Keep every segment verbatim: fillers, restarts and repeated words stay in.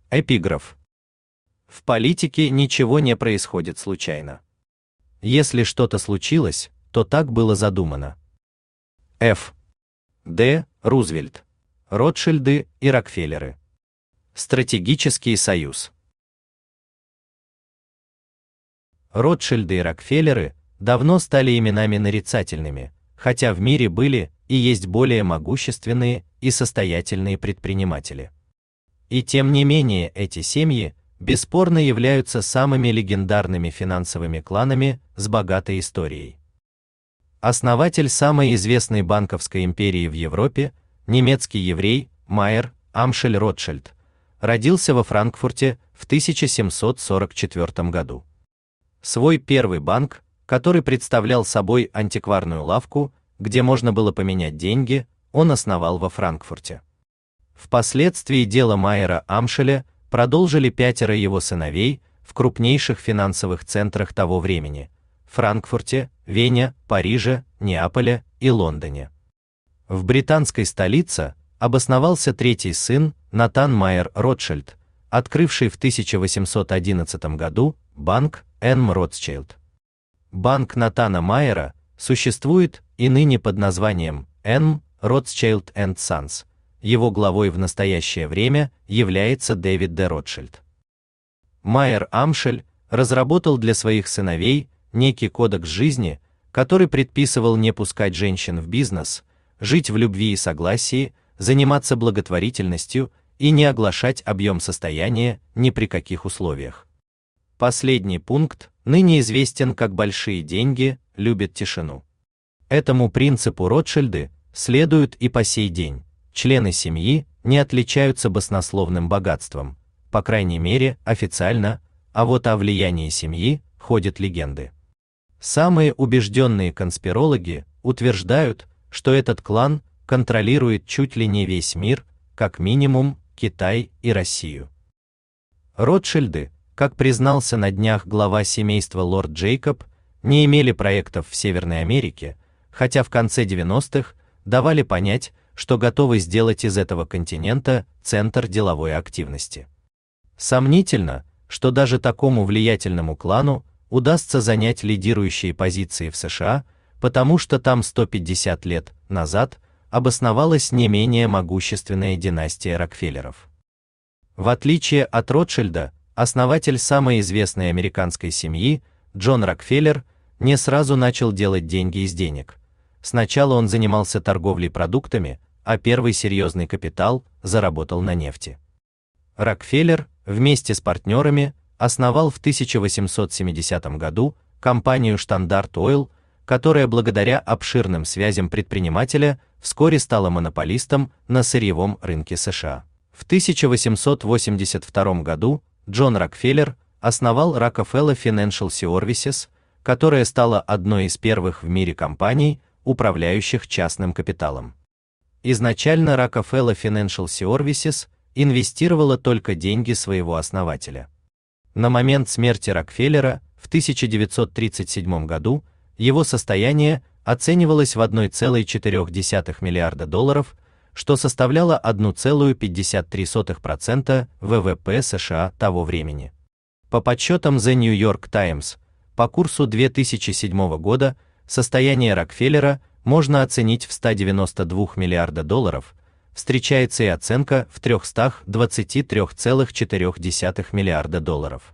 Эпиграф. В политике ничего не происходит случайно. Если что-то случилось, то так было задумано. Ф. Д. Рузвельт. Ротшильды и Рокфеллеры. Стратегический союз. Ротшильды и Рокфеллеры давно стали именами нарицательными, хотя в мире были и есть более могущественные и состоятельные предприниматели. И тем не менее эти семьи бесспорно являются самыми легендарными финансовыми кланами с богатой историей. Основатель самой известной банковской империи в Европе, немецкий еврей Майер Амшель Ротшильд, родился во Франкфурте в тысяча семьсот сорок четвёртом году. Свой первый банк, который представлял собой антикварную лавку, где можно было поменять деньги, он основал во Франкфурте. Впоследствии дело Майера Амшеля продолжили пятеро его сыновей в крупнейших финансовых центрах того времени: Франкфурте, Вене, Париже, Неаполе и Лондоне. В британской столице обосновался третий сын Натан Майер Ротшильд, открывший в тысяча восемьсот одиннадцатом году банк Н. Ротшильд. Банк Натана Майера существует и ныне под названием Н. Rothschild энд Sons. Его главой в настоящее время является Дэвид Д. Ротшильд. Майер Амшель разработал для своих сыновей некий кодекс жизни, который предписывал не пускать женщин в бизнес, жить в любви и согласии, заниматься благотворительностью и не оглашать объем состояния ни при каких условиях. Последний пункт ныне известен как «большие деньги любят тишину». Этому принципу Ротшильды следуют и по сей день. Члены семьи не отличаются баснословным богатством, по крайней мере, официально, а вот о влиянии семьи ходят легенды. Самые убежденные конспирологи утверждают, что этот клан контролирует чуть ли не весь мир, как минимум Китай и Россию. Ротшильды, как признался на днях глава семейства лорд Джейкоб, не имели проектов в Северной Америке, хотя в конце девяностых давали понять, что готовы сделать из этого континента центр деловой активности. Сомнительно, что даже такому влиятельному клану удастся занять лидирующие позиции в США, потому что там сто пятьдесят лет назад обосновалась не менее могущественная династия Рокфеллеров. В отличие от Ротшильда, основатель самой известной американской семьи, Джон Рокфеллер, не сразу начал делать деньги из денег. Сначала он занимался торговлей продуктами, а первый серьезный капитал заработал на нефти. Рокфеллер вместе с партнерами основал в тысяча восемьсот семидесятом году компанию Standard Oil, которая благодаря обширным связям предпринимателя вскоре стала монополистом на сырьевом рынке США. В тысяча восемьсот восемьдесят втором году Джон Рокфеллер основал Rockefeller Financial Services, которая стала одной из первых в мире компаний, управляющих частным капиталом. Изначально Rockefeller Financial Services инвестировала только деньги своего основателя. На момент смерти Рокфеллера в тысяча девятьсот тридцать седьмом году его состояние оценивалось в один целых четыре десятых миллиарда долларов, что составляло одна целая пятьдесят три сотых процента вэ вэ пэ США того времени. По подсчетам The New York Times, по курсу две тысячи седьмого года состояние Рокфеллера можно оценить в ста девяноста двух миллиарда долларов, встречается и оценка в трёхстах двадцати трёх целых четырёх десятых миллиарда долларов.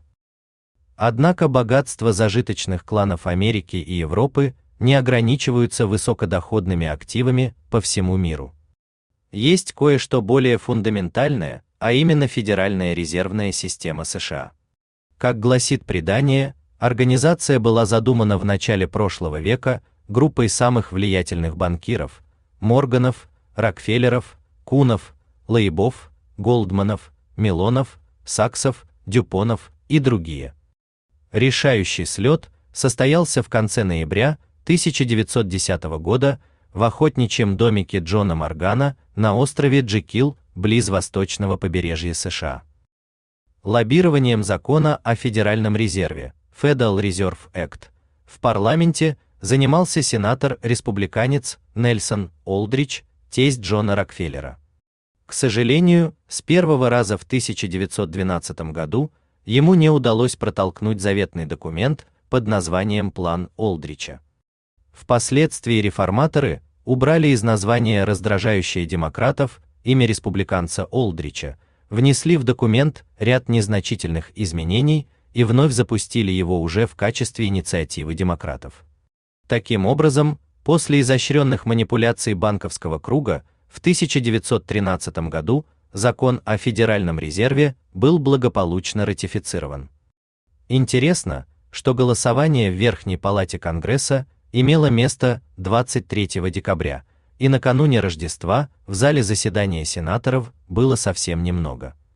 Однако богатства зажиточных кланов Америки и Европы не ограничиваются высокодоходными активами по всему миру. Есть кое-что более фундаментальное, а именно Федеральная резервная система США. Как гласит предание, организация была задумана в начале прошлого века группой самых влиятельных банкиров: Морганов, Рокфеллеров, Кунов, Лейбов, Голдманов, Мелонов, Саксов, Дюпонов и другие. Решающий слет состоялся в конце ноября тысяча девятьсот десятого года в охотничьем домике Джона Моргана на острове Джекил, близ восточного побережья США. Лоббированием закона о Федеральном резерве, Federal Reserve Act, в парламенте занимался сенатор-республиканец Нельсон Олдрич, тесть Джона Рокфеллера. К К сожалению, с первого раза в тысяча девятьсот двенадцатом году ему не удалось протолкнуть заветный документ под названием «План Олдрича». Впоследствии реформаторы убрали из названия раздражающее демократов имя республиканца Олдрича, внесли в документ ряд незначительных изменений и вновь запустили его уже в качестве инициативы демократов. Таким образом, после изощренных манипуляций банковского круга в тысяча девятьсот тринадцатом году закон о Федеральном резерве был благополучно ратифицирован. Интересно, что голосование в Верхней палате Конгресса имело место двадцать третьего декабря, и накануне Рождества в зале заседания сенаторов было совсем немного.